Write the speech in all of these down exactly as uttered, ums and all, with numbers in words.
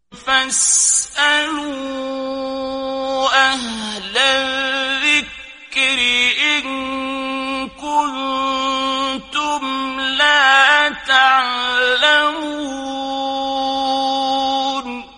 فاسألوا أهل الذكر إن كنتم لا تعلمون.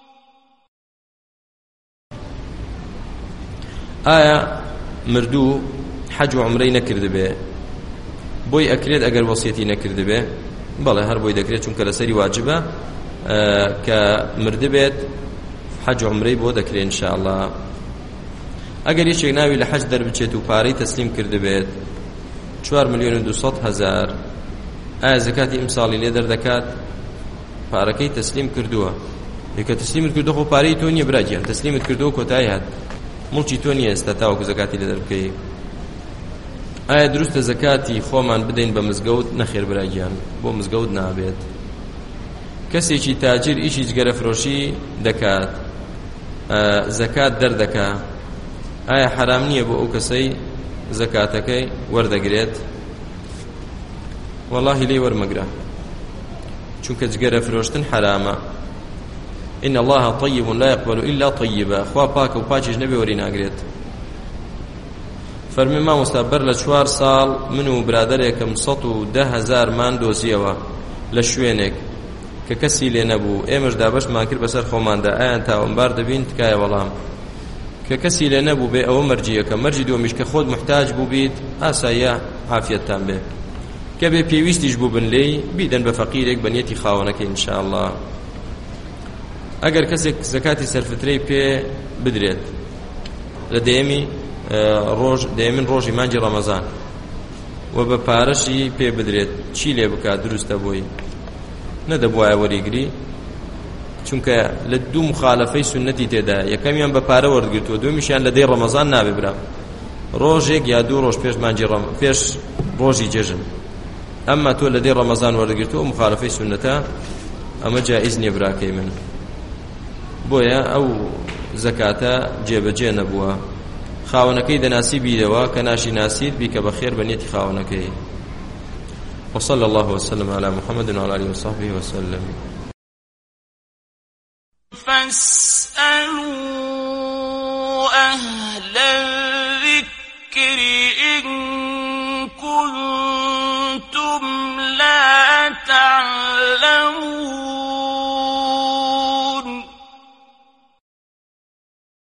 آية مردوو حج و عمرەی نەکرد بێ بۆی ئەکرێت ئەگەر وەسیەتی نەکرد بێ بەڵێ هەر بۆی دەکرێت چونکە لەسەری واجبە کە مرد بێت حج و عمرەی بۆ دەکرێت ئینشاءالله. ئەگەر یەکێک ناوی لە حەج دەربچێت و پارەی تەسلیم کرد بێت چوار ملیۆن و دووسەد هەزار ئایا زەکاتی ئیمساڵی لێ دەردەکات؟ پارەکەی تەسلیم کردووە، یەکە تەسلیمت کردو خۆ پارەی تۆ نییە براگیان، تەسلیمت کردو کۆتایی هات، مڵکی تۆ نییە ئێستا تاوەکو زەکاتی لێ دەربکەی. ئایا دروستە زەکاتی خۆمان بدەین بە مزگەوت؟ نەخێر براگیان، بۆ مزگەوت نابێت. کەسێکی تاجر ئیشی جگەرە فرۆشی دەکات زەکات دەردەکا، ئایا حرام نییە بۆ ئەو کەسەی زەکاتەکەی وەردەگرێت؟ وەڵاهی لێی وەرمەگرە، چونکە جگەرە فرۆشتن حرامە. إن الله طيب لا يقبل إلا طيبا، خوا پاکە و پاکیش نەبێ وەری ناگرێت. فەرمی مامۆستا بەر لە چوار ساڵ من و برادەرێکم سەد و دە هەزارمان دۆزیەوە لە شوێنێک کە کەسی لێ نەبوو، ئێمەش دابەشمان کرد بەسەر خۆماندا، ئایان تاوانبار دەبین؟ تکایە وەڵام. کە کەسی لێ نەبوو بێ ئەوە مەرجیەکە. مەرجی دووەمیش کە خۆت محتاج بوو بیت، ئاساییە عافیەتتان بێ. کە بێ پێویستیش بوو بن لێی بیدەن بە فەقیرێک بە نیەتی خاوەنەکەی ئینشاءالله. ئەگەر کەسێک زەکاتی سەرفترەی پێ بدرێت لە دەیەمی ڕۆژ دەیەمین ڕۆژی مانگی ڕەمەزان و بە پارەشی پێ بدرێت، چی لێ بکات؟ دروستە بۆی؟ نەدەبوایە وەریگری، چونکە لە دوو مخالەفەی سنەتی تێدا، یەکەمیان بە پارە وەرگرتووە، دووەمیشیان لە دەی ڕەمەزان نابێ برا، ڕۆژێک یا دوو ڕۆژ پێش مانگی ڕەم پێش ڕۆژی جێژن. ئەمما تۆ لە دەی ڕەمەزان وەرگرتووە مخالەفەی سنەتە، ئەمە جائیز نییە براکەی من. بۆیە ئەو زەکاتە جێبەجێ نەبووە، خاوەنەکەی دەناسی بیرەوە، کە ناشی ناسیت بیکە بەخێر بە نیەتی خاوەنەکەی. وصلى الله وسلم على محمد وعلى آله وصحبه وسلم. فاسألوا أهل